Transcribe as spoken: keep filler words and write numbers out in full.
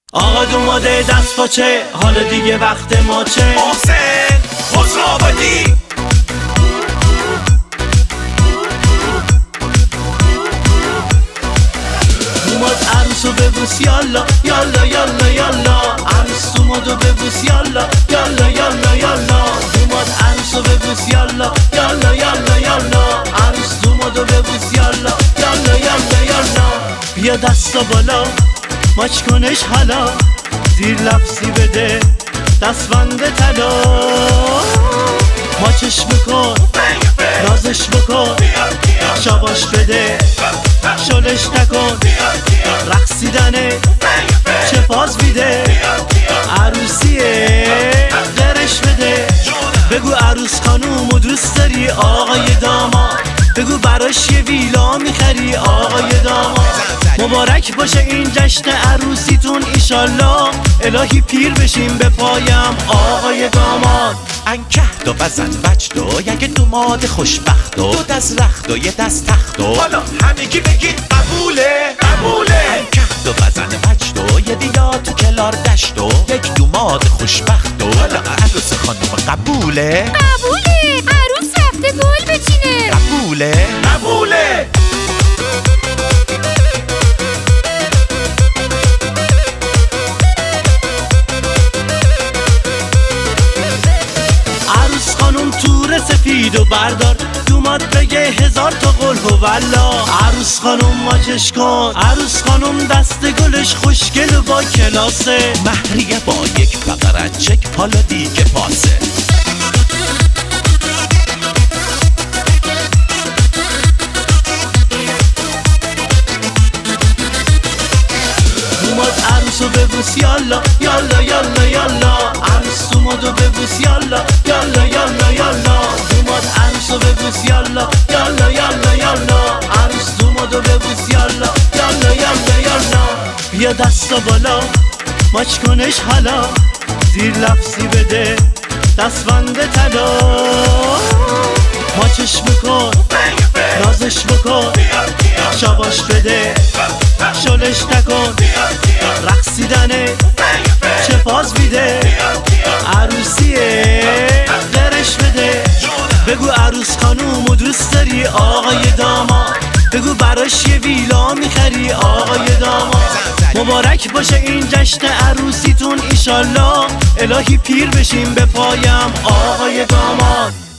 آقا دوماده دست پاچه، حالا دیگه وقت ماچه. محسن خسروآبادی اومد عروسو ببوس یالا یالا یالا یالا، عروس اومدو ببوس یالا یالا یالا یالا، اومد عروسو ببوس یالا یالا یالا یالا، عروس اومدو ببوس یالا یالا یالا یالا. بیا دستا بالا ماچ کنش حالا، زیر لفظی بده دستبند طلا. ماچش بکن نازش بکن، شاباش بده شلش نکن، رقصیدنه چه فاز میده، عروسیه درش بده. بگو عروس خانومو دوست داری آقای داماد، بگو براش یه ویلا میخری آقای داماد. مبارک باشه این جشن عروسیتون ایشالله، الهی پیر بشیم به پایم آقای داماد. انکه و بزن وجد و یک دوماد خوشبخت و دو دست رخت و یه دست تخت و حالا همگی بگید قبوله قبوله. انکه و بزن وجد و یه ویلا تو کلار دشت و یک دوماد خوشبخت و حالا عروس خانم قبوله قبوله. عروس رفته گل بچینه. قبوله قبوله. عروس خانم تور سفید و بردار، دوماد بگه هزار تا قل و والله. عروس خانم ماچش کن، عروس خانم دست گلش خوشگل و با کلاسه. مهریه با یک فقرت چک حالا دیگه پاسه. اومد عروسو ببوس یالا یالا یالا یالا، عروس اومدو ببوس یالا یالا یالا یالا، اومد عروسو ببوس یالا یالا یالا یالا، عروس اومدو ببوس یالا یالا یالا یالا. بیا دستا بالا ماچ کنش حالا، زیر لفظی بده دستبند طلا. ماچش بکن نازش بکن، شاباش بده شلش نکن، رقصیدنه چه فاز میده، عروسیه درش بده. بگو عروس خانومو دوست داری آقای داماد، بگو براش یه ویلا میخری آقای داماد. مبارک باشه این جشن عروسیتون ایشالله، الهی پیر بشیم به پایم آقای داماد.